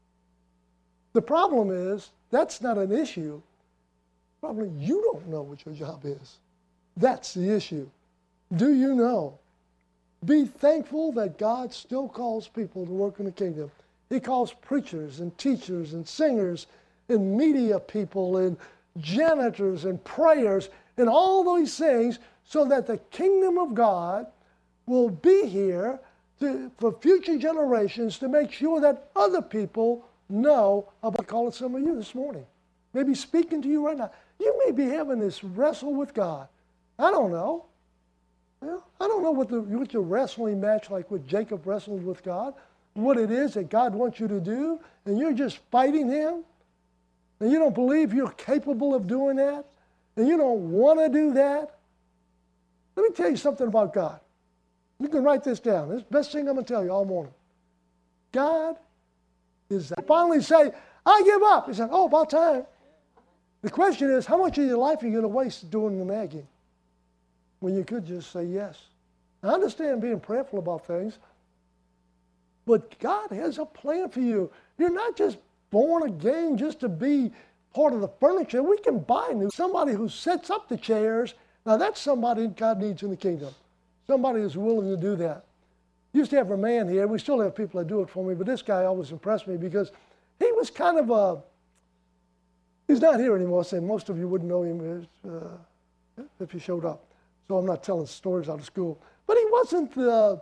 The problem is, that's not an issue. Probably you don't know what your job is. That's the issue. Do you know? Be thankful that God still calls people to work in the kingdom. He calls preachers and teachers and singers and media people and janitors and prayers and all these things so that the kingdom of God will be here to, for future generations to make sure that other people know about, calling some of you this morning. Maybe speaking to you right now. You may be having this wrestle with God. I don't know. Well, I don't know what the what your wrestling match like what Jacob wrestled with God, what it is that God wants you to do, and you're just fighting Him, and you don't believe you're capable of doing that, and you don't want to do that. Let me tell you something about God. You can write this down. This is the best thing I'm going to tell you all morning. God is that. Finally say, I give up. He said, oh, about time. The question is, how much of your life are you going to waste doing the nagging when you could just say yes? I understand being prayerful about things, but God has a plan for you. You're not just born again just to be part of the furniture. We can buy new. Somebody who sets up the chairs, now that's somebody God needs in the kingdom. Somebody who's willing to do that. Used to have a man here. We still have people that do it for me, but this guy always impressed me because he was kind of a, he's not here anymore, so most of you wouldn't know him uh, if he showed up. So I'm not telling stories out of school. But he wasn't the, uh,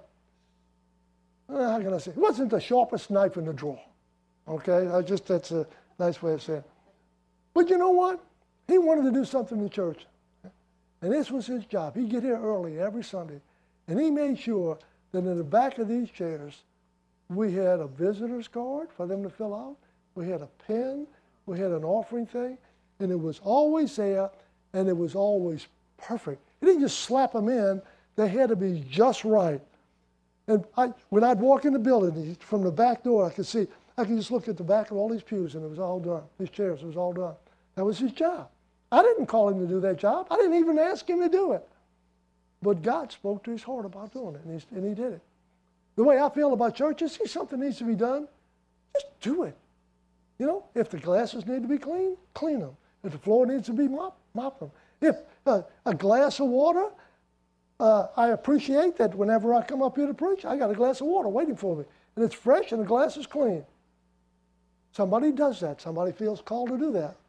how can I say, he wasn't the sharpest knife in the drawer. Okay? I just, that's a nice way of saying it. But you know what? He wanted to do something in the church. And this was his job. He'd get here early every Sunday. And he made sure that in the back of these chairs, we had a visitor's card for them to fill out. We had a pen. We had an offering thing. and it was always there, and it was always perfect. He didn't just slap them in. They had to be just right. And I, when I'd walk in the building, from the back door, I could see, I could just look at the back of all these pews, and it was all done. These chairs, it was all done. That was his job. I didn't call him to do that job. I didn't even ask him to do it. But God spoke to his heart about doing it, and he, and he did it. The way I feel about churches, see something needs to be done, just do it. You know, if the glasses need to be cleaned, clean them. If the floor needs to be mopped, mop them. If uh, a glass of water, uh, I appreciate that whenever I come up here to preach, I got a glass of water waiting for me. And it's fresh and the glass is clean. Somebody does that. Somebody feels called to do that.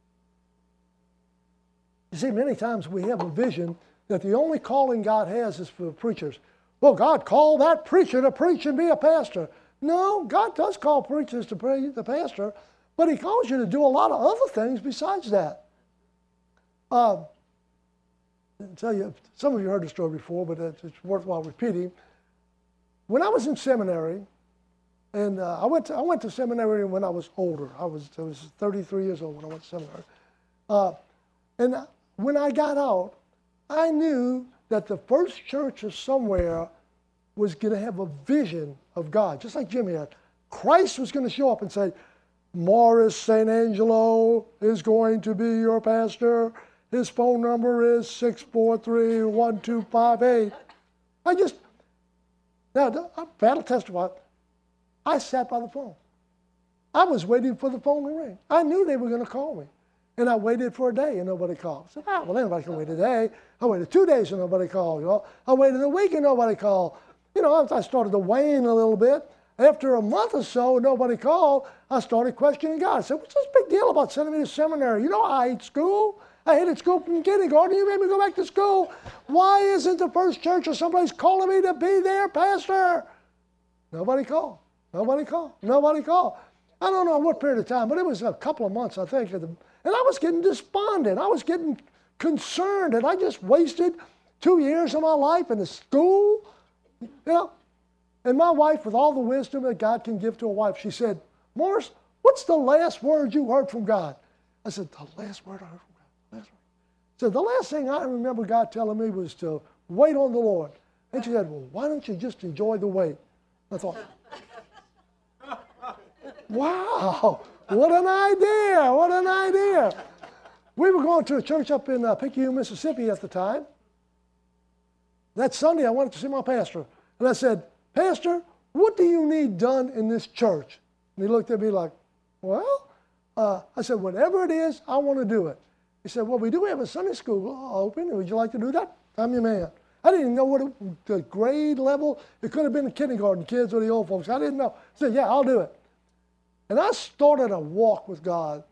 You see, many times we have a vision that the only calling God has is for preachers. Well, God called that preacher to preach and be a pastor. No, God does call preachers to be the pastor, but he calls you to do a lot of other things besides that. Um, I'll tell you, some of you heard the story before, but it's, it's worthwhile repeating. When I was in seminary, and uh, I went to, I went to seminary when I was older. I was I was thirty-three years old when I went to seminary. Uh, and when I got out, I knew that the first church of somewhere was going to have a vision of God, just like Jimmy had. Christ was going to show up and say, Morris Saint Angelo is going to be your pastor. His phone number is six four three, one two five eight. I just, now, I'm proud to testify, I sat by the phone. I was waiting for the phone to ring. I knew they were going to call me. And I waited for a day and nobody called. I said, ah, well, anybody can wait a day. I waited two days and nobody called. You know? I waited a week and nobody called. You know, I started to wane a little bit. After a month or so, nobody called. I started questioning God. I said, what's this big deal about sending me to seminary? You know, I hate school. I hated school from kindergarten. You made me go back to school. Why isn't the First Church or somebody's calling me to be their pastor? Nobody called. Nobody called. Nobody called. I don't know what period of time, but it was a couple of months, I think. And I was getting despondent. I was getting concerned. And I just wasted two years of my life in the school. You know? And my wife, with all the wisdom that God can give to a wife, she said, Morris, what's the last word you heard from God? I said, the last word I heard from God. Last word. So the last thing I remember God telling me was to wait on the Lord. And she said, well, why don't you just enjoy the wait? I thought, wow, what an idea, what an idea. We were going to a church up in uh, Picayune, Mississippi at the time. That Sunday, I went to see my pastor. And I said, Pastor, what do you need done in this church? And he looked at me like, well, uh, I said, whatever it is, I want to do it. He said, well, we do have a Sunday school open. Would you like to do that? I'm your man. I didn't even know what it, the grade level. It could have been the kindergarten kids or the old folks. I didn't know. I said, yeah, I'll do it. And I started a walk with God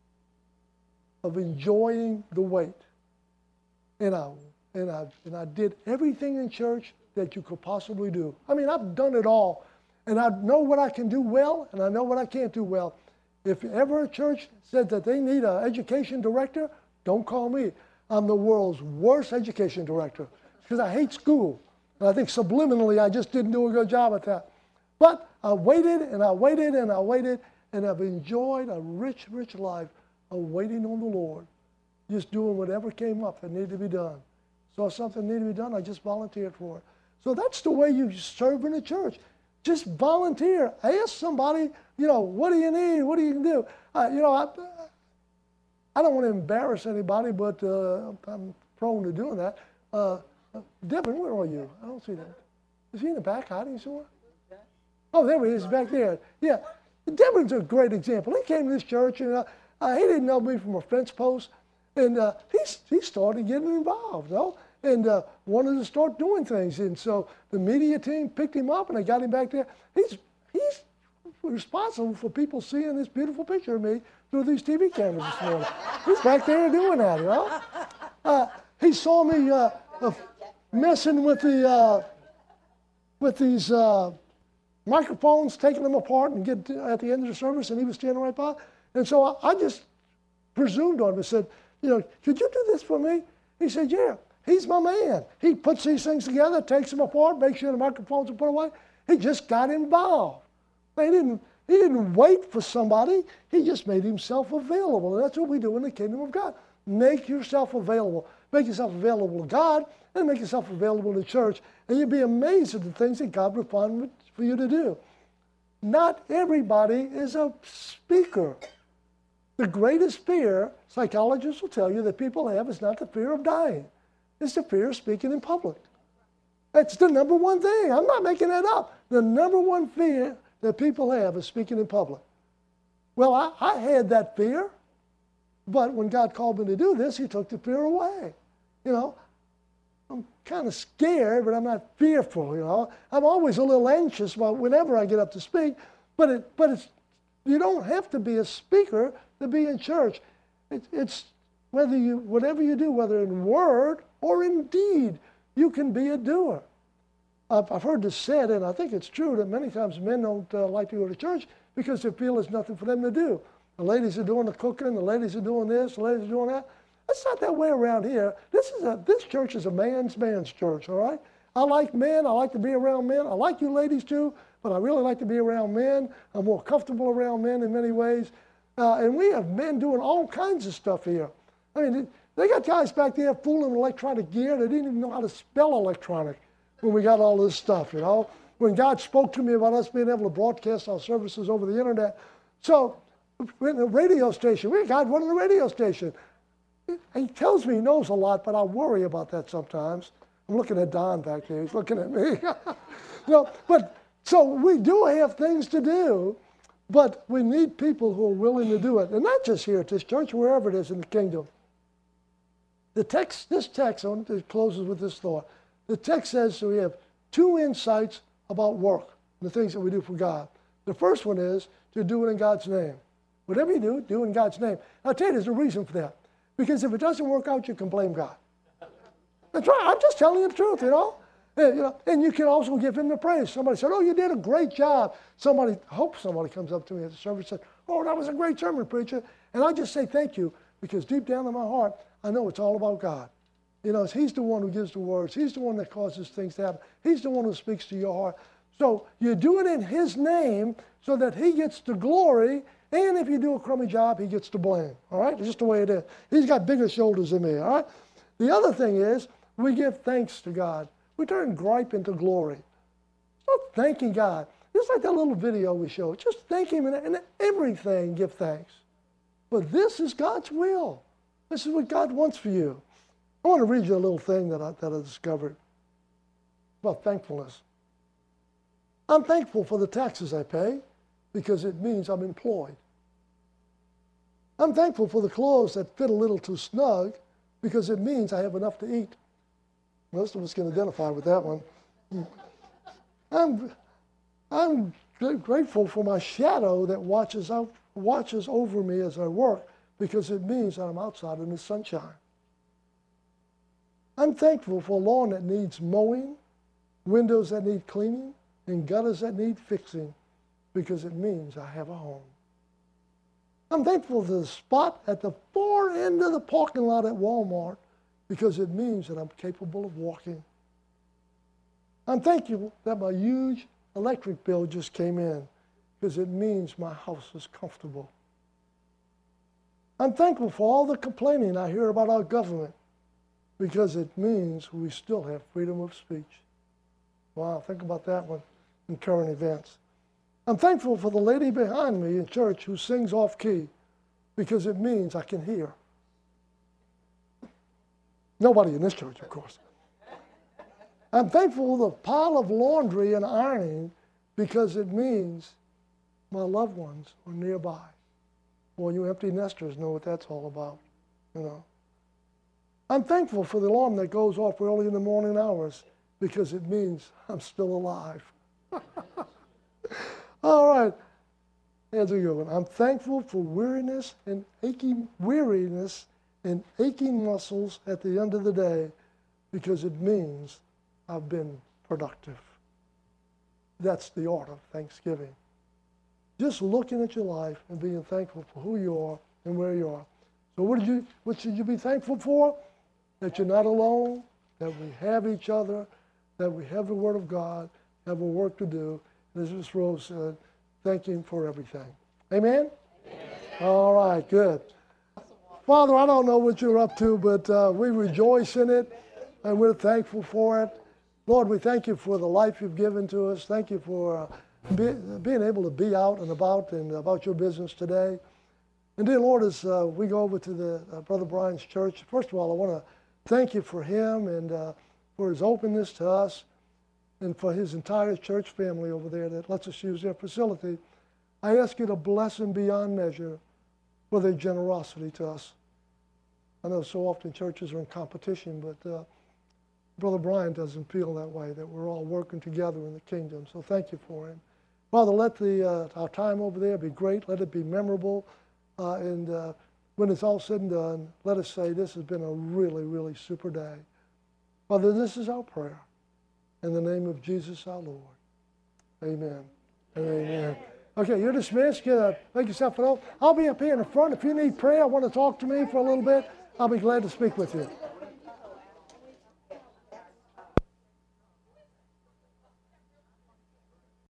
of enjoying the wait. And I, and I, and I did everything in church that you could possibly do. I mean, I've done it all. And I know what I can do well, and I know what I can't do well. If ever a church said that they need an education director, don't call me. I'm the world's worst education director because I hate school. And I think subliminally I just didn't do a good job at that. But I waited and I waited and I waited, and I've enjoyed a rich, rich life of waiting on the Lord, just doing whatever came up that needed to be done. So if something needed to be done, I just volunteered for it. So that's the way you serve in a church. Just volunteer. Ask somebody, you know, what do you need? What do you do? Uh, you know, I, I don't want to embarrass anybody, but uh, I'm prone to doing that. Uh, Devin, where are you? I don't see that. Is he in the back hiding somewhere? Oh, there he is, back there. Yeah, Devin's a great example. He came to this church, and uh, uh, he didn't know me from a fence post, and uh, he, he started getting involved, you know? And uh, wanted to start doing things. And so the media team picked him up and they got him back there. He's, he's responsible for people seeing this beautiful picture of me through these T V cameras this morning. He's back there doing that, you know. Uh, he saw me uh, uh, messing with the uh, with these uh, microphones, taking them apart and get to, at the end of the service, and he was standing right by. And so I, I just presumed on him and said, you know, could you do this for me? He said, yeah. He's my man. He puts these things together, takes them apart, makes sure the microphones are put away. He just got involved. He didn't, he didn't wait for somebody. He just made himself available. And that's what we do in the kingdom of God. Make yourself available. Make yourself available to God and make yourself available to the church. And you'll be amazed at the things that God will find for you to do. Not everybody is a speaker. The greatest fear, psychologists will tell you, that people have is not the fear of dying. It's the fear of speaking in public. That's the number one thing. I'm not making that up. The number one fear that people have is speaking in public. Well, I, I had that fear, but when God called me to do this, he took the fear away. You know, I'm kind of scared, but I'm not fearful, you know. I'm always a little anxious about whenever I get up to speak, but it, but it's, you don't have to be a speaker to be in church. It, it's whether you, whatever you do, whether in word or in deed, you can be a doer. I've, I've heard this said, and I think it's true, that many times men don't uh, like to go to church because they feel there's nothing for them to do. The ladies are doing the cooking, the ladies are doing this, the ladies are doing that. It's not that way around here. This is a this church is a man's man's church, all right? I like men. I like to be around men. I like you ladies too, but I really like to be around men. I'm more comfortable around men in many ways. Uh, and we have men doing all kinds of stuff here. I mean, they got guys back there fooling electronic gear. They didn't even know how to spell electronic when we got all this stuff, you know. When God spoke to me about us being able to broadcast our services over the internet. So, in the radio station, we got one in the radio station. He tells me he knows a lot, but I worry about that sometimes. I'm looking at Don back there. He's looking at me. No, but so we do have things to do, but we need people who are willing to do it. And not just here at this church, wherever it is in the kingdom. The text, this text, it closes with this thought. The text says so we have two insights about work, the things that we do for God. The first one is to do it in God's name. Whatever you do, do it in God's name. I'll tell you, there's a reason for that. Because if it doesn't work out, you can blame God. That's right. I'm just telling you the truth, you know. And, you know, and you can also give him the praise. Somebody said, oh, you did a great job. Somebody, I hope somebody comes up to me at the service and said, oh, that was a great sermon, preacher. And I just say thank you, because deep down in my heart, I know it's all about God. You know, he's the one who gives the words. He's the one that causes things to happen. He's the one who speaks to your heart. So you do it in his name so that he gets the glory. And if you do a crummy job, he gets the blame, all right? It's just the way it is. He's got bigger shoulders than me, all right? The other thing is we give thanks to God. We turn gripe into glory. Start thanking God. Just like that little video we showed. Just thank him and everything, give thanks. But this is God's will. This is what God wants for you. I want to read you a little thing that I, that I discovered about thankfulness. I'm thankful for the taxes I pay because it means I'm employed. I'm thankful for the clothes that fit a little too snug because it means I have enough to eat. Most of us can identify with that one. I'm, I'm grateful for my shadow that watches out, watches over me as I work because it means that I'm outside in the sunshine. I'm thankful for a lawn that needs mowing, windows that need cleaning, and gutters that need fixing because it means I have a home. I'm thankful for the spot at the far end of the parking lot at Walmart because it means that I'm capable of walking. I'm thankful that my huge electric bill just came in because it means my house is comfortable. I'm thankful for all the complaining I hear about our government because it means we still have freedom of speech. Wow, think about that one in current events. I'm thankful for the lady behind me in church who sings off key because it means I can hear. Nobody in this church, of course. I'm thankful for the pile of laundry and ironing because it means my loved ones are nearby. Well, you empty nesters know what that's all about, you know. I'm thankful for the alarm that goes off early in the morning hours because it means I'm still alive. All right, here's a good one. I'm thankful for weariness and aching weariness and aching muscles at the end of the day because it means I've been productive. That's the art of Thanksgiving. Just looking at your life and being thankful for who you are and where you are. So what did you? What should you be thankful for? That you're not alone, that we have each other, that we have the Word of God, have a work to do. And as Miz Rose said, thank Him for everything. Amen? Amen. All right, good. Father, I don't know what you're up to, but uh, we rejoice in it, and we're thankful for it. Lord, we thank you for the life you've given to us. Thank you for uh, be, being able to be out and about and about your business today. And dear Lord, as uh, we go over to the uh, Brother Brian's church, first of all, I want to thank you for him and uh, for his openness to us and for his entire church family over there that lets us use their facility. I ask you to bless them beyond measure for their generosity to us. I know so often churches are in competition, but uh, Brother Brian doesn't feel that way, that we're all working together in the kingdom. So thank you for him. Father, let the, uh, our time over there be great. Let it be memorable. Uh, and uh, when it's all said and done, let us say this has been a really, really super day. Father, this is our prayer. In the name of Jesus our Lord. Amen. Amen. Amen. Okay, you're dismissed. Get a, make yourself at home. I'll be up here in the front. If you need prayer, want to talk to me for a little bit, I'll be glad to speak with you.